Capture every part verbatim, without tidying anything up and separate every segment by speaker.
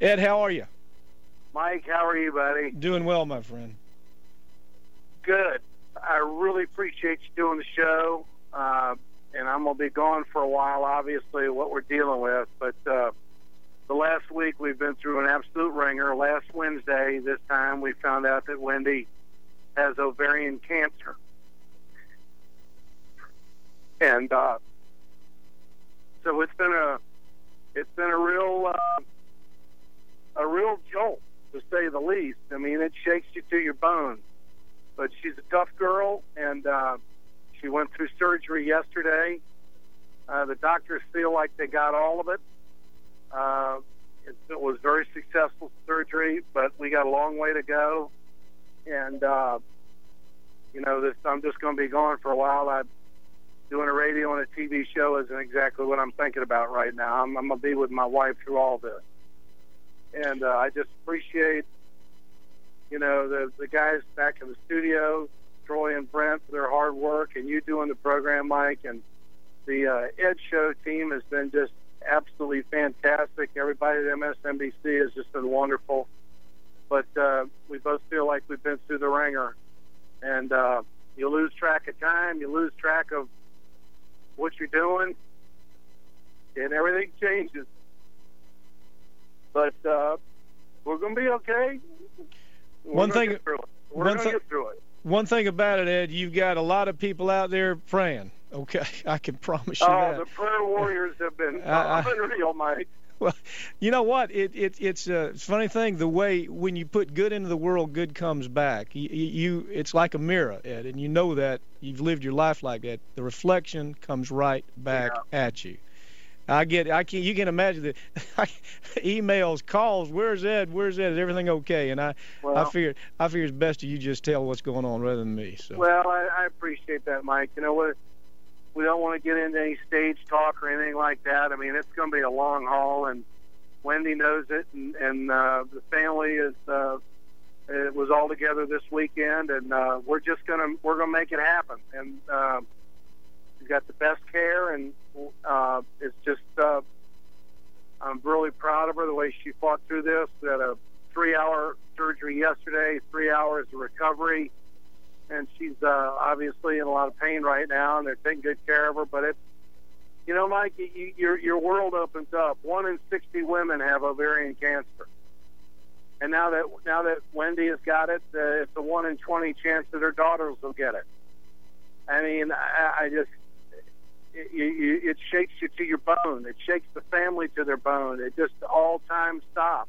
Speaker 1: Ed, how are you?
Speaker 2: Mike, how are you, buddy?
Speaker 1: Doing well, my friend.
Speaker 2: Good. I really appreciate you doing the show, uh, and I'm going to be gone for a while, obviously, what we're dealing with. But uh, the last week we've been through an absolute ringer. Last Wednesday, this time, we found out that Wendy has ovarian cancer. And uh, so it's been a it's been a real uh, a real jolt, to say the least. I mean, it shakes you to your bones. But she's a tough girl, and uh, she went through surgery yesterday. Uh, the doctors feel like they got all of it. Uh, it, it was very successful surgery, but we got a long way to go. And, uh, you know, this, I'm just going to be gone for a while. I'm doing a radio and a T V show isn't exactly what I'm thinking about right now. I'm, I'm going to be with my wife through all this. And uh, I just appreciate, you know, the the guys back in the studio, Troy and Brent, for their hard work, and you doing the program, Mike. And the uh, Ed Show team has been just absolutely fantastic. Everybody at M S N B C has just been wonderful. But uh, we both feel like we've been through the ringer. And uh, you lose track of time, you lose track of what you're doing, and everything changes. But uh, we're going to be okay. We're
Speaker 1: one thing,
Speaker 2: We're
Speaker 1: one
Speaker 2: going to
Speaker 1: th-
Speaker 2: get through it.
Speaker 1: One thing about it, Ed, you've got a lot of people out there praying. Okay, I can promise you
Speaker 2: oh,
Speaker 1: that.
Speaker 2: Oh, the prayer warriors have been
Speaker 1: I, I,
Speaker 2: unreal, Mike.
Speaker 1: Well, you know what? It, it it's a funny thing. The way when you put good into the world, good comes back. You, you it's like a mirror, Ed, and you know that you've lived your life like that. The reflection comes right back
Speaker 2: yeah.
Speaker 1: at you. I get, I can, you can imagine the emails, calls. Where's Ed? Where's Ed? Is everything okay? And I,
Speaker 2: well,
Speaker 1: I figured, I figured it's best you just tell what's going on rather than me. So.
Speaker 2: Well, I, I appreciate that, Mike. You know what? We don't want to get into any stage talk or anything like that. I mean, it's going to be a long haul, and Wendy knows it, and, and uh, the family is. Uh, it was all together this weekend, and uh, we're just gonna we're gonna make it happen. And uh, we've got the best care, and uh, it's just. Uh, I'm really proud of her the way she fought through this. We had a three-hour surgery yesterday, three hours of recovery. And she's uh, obviously in a lot of pain right now, and they're taking good care of her. But it's, you know, Mike, you, your your world opens up. One in sixty women have ovarian cancer, and now that now that Wendy has got it, uh, it's a one in twenty chance that her daughters will get it. I mean, I, I just it, you, it shakes you to your bone. It shakes the family to their bone. It just all time stops.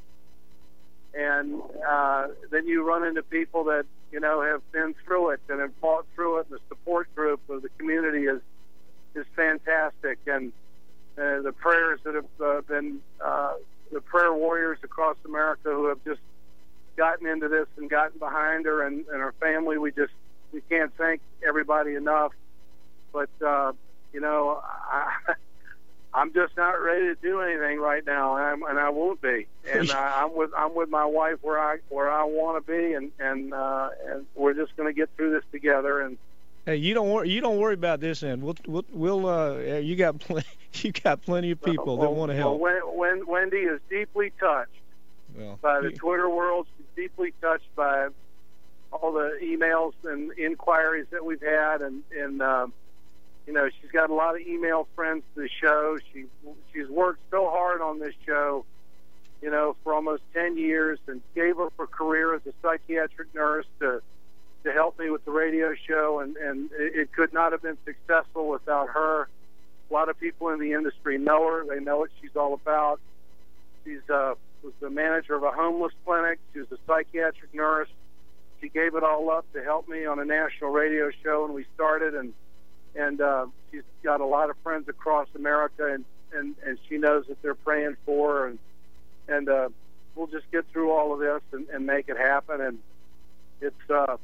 Speaker 2: And uh, then you run into people that, you know, have been through it and have fought through it. And the support group of the community is is fantastic. And uh, the prayers that have uh, been, uh, the prayer warriors across America who have just gotten into this and gotten behind her and, and her family, we just, we can't thank everybody enough. But, uh, you know, I... I'm just not ready to do anything right now, and, I'm, and I won't be. And uh, I'm with I'm with my wife where I where I want to be, and and uh, and we're just going to get through this together. And
Speaker 1: hey, you don't worry you don't worry about this end. We'll we'll, we'll uh, you got plenty you got plenty of people
Speaker 2: well,
Speaker 1: that want to help.
Speaker 2: Well, when, when Wendy is deeply touched
Speaker 1: well,
Speaker 2: by the
Speaker 1: you,
Speaker 2: Twitter world. She's deeply touched by all the emails and inquiries that we've had, and and. Um, You know, she's got a lot of email friends to the show. She she's worked so hard on this show, you know, for almost ten years, and gave up her career as a psychiatric nurse to to help me with the radio show, and and it, it could not have been successful without her. A lot of people in the industry know her; they know what she's all about. She's uh, was the manager of a homeless clinic. She was a psychiatric nurse. She gave it all up to help me on a national radio show, and we started and. And uh, she's got a lot of friends across America, and, and, and she knows that they're praying for her. And, and uh, we'll just get through all of this and, and make it happen. And it's... Uh,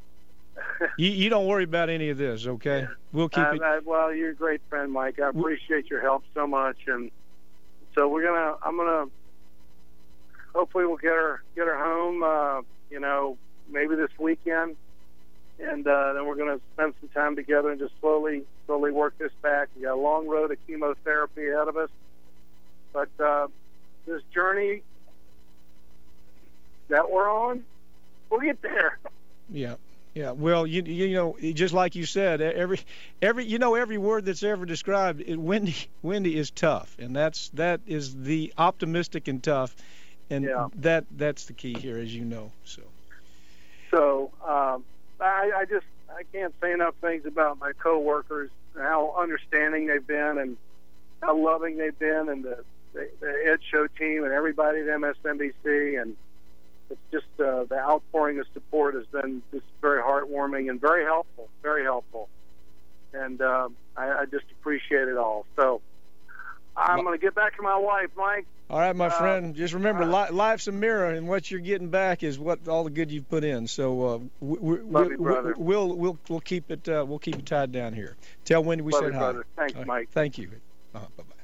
Speaker 1: you, you don't worry about any of this, okay? We'll keep
Speaker 2: I,
Speaker 1: it...
Speaker 2: I, well, you're a great friend, Mike. I appreciate your help so much. And so we're going to... I'm going to... Hopefully we'll get her, get her home, uh, you know, maybe this weekend. And uh, then we're going to spend some time together and just slowly, slowly work this back. We got a long road of chemotherapy ahead of us, but uh, this journey that we're on, we'll get there.
Speaker 1: Yeah. Yeah, well, you you know, just like you said, every every you know every word that's ever described, it, Wendy Wendy is tough, and that's that is the optimistic and tough, and
Speaker 2: yeah.
Speaker 1: that that's the key here, as you know. So,
Speaker 2: so um, I, I just I can't say enough things about my coworkers, and how understanding they've been, and how loving they've been, and the the, the Ed Show team, and everybody at M S N B C, and it's just uh, the outpouring of support has been just very heartwarming and very helpful, very helpful. And uh, I, I just appreciate it all. So I'm going to get back to my wife, Mike.
Speaker 1: All right, my
Speaker 2: uh,
Speaker 1: friend. Just remember,
Speaker 2: uh,
Speaker 1: li life's a mirror, and what you're getting back is what all the good you've put in. So uh, we, we,
Speaker 2: love
Speaker 1: we,
Speaker 2: you, brother.
Speaker 1: we'll we'll we'll keep it uh, we'll keep it tied down here. Tell Wendy we
Speaker 2: love
Speaker 1: said
Speaker 2: you,
Speaker 1: hi.
Speaker 2: brother. Thanks,
Speaker 1: right.
Speaker 2: Mike.
Speaker 1: Thank you. Uh, bye bye.